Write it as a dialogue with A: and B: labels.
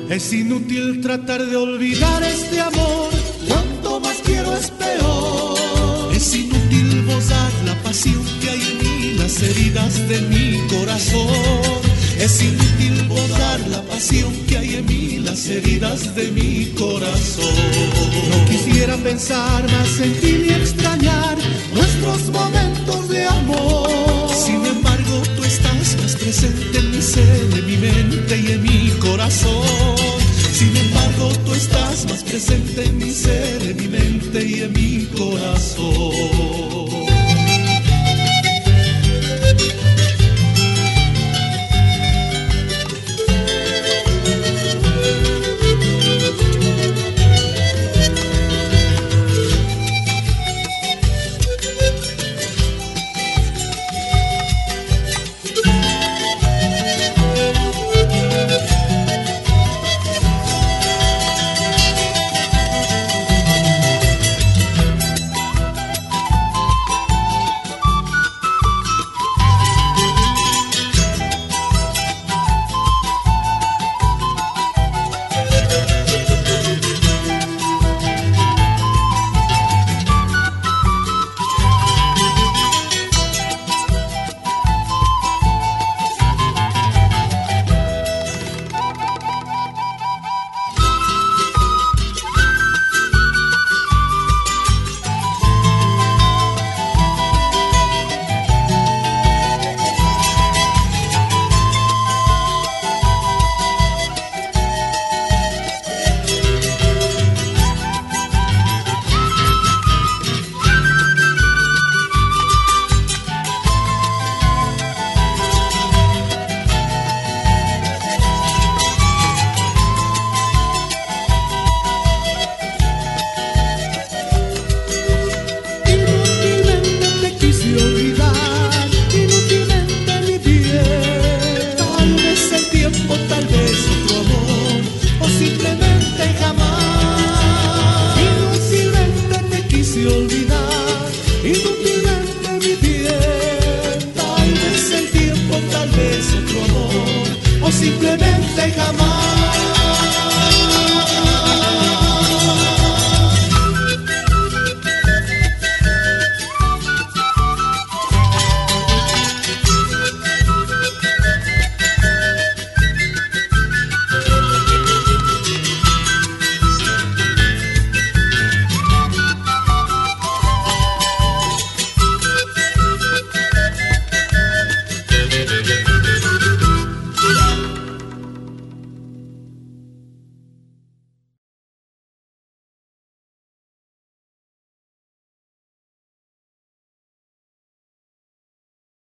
A: Es inútil tratar de olvidar este amor, cuanto más quiero es peor. Es inútil borrar la pasión que hay en mí, las heridas de mi corazón. Es inútil borrar la pasión que hay en mí, las heridas de mi corazón. No quisiera pensar más en ti ni extrañar nuestros momentos de amor. Sin embargo, tú estás más presente en mi ser, en mi mente y en mi corazón. Sin embargo, tú estás más presente en mi ser, en mi mente y en mi corazón.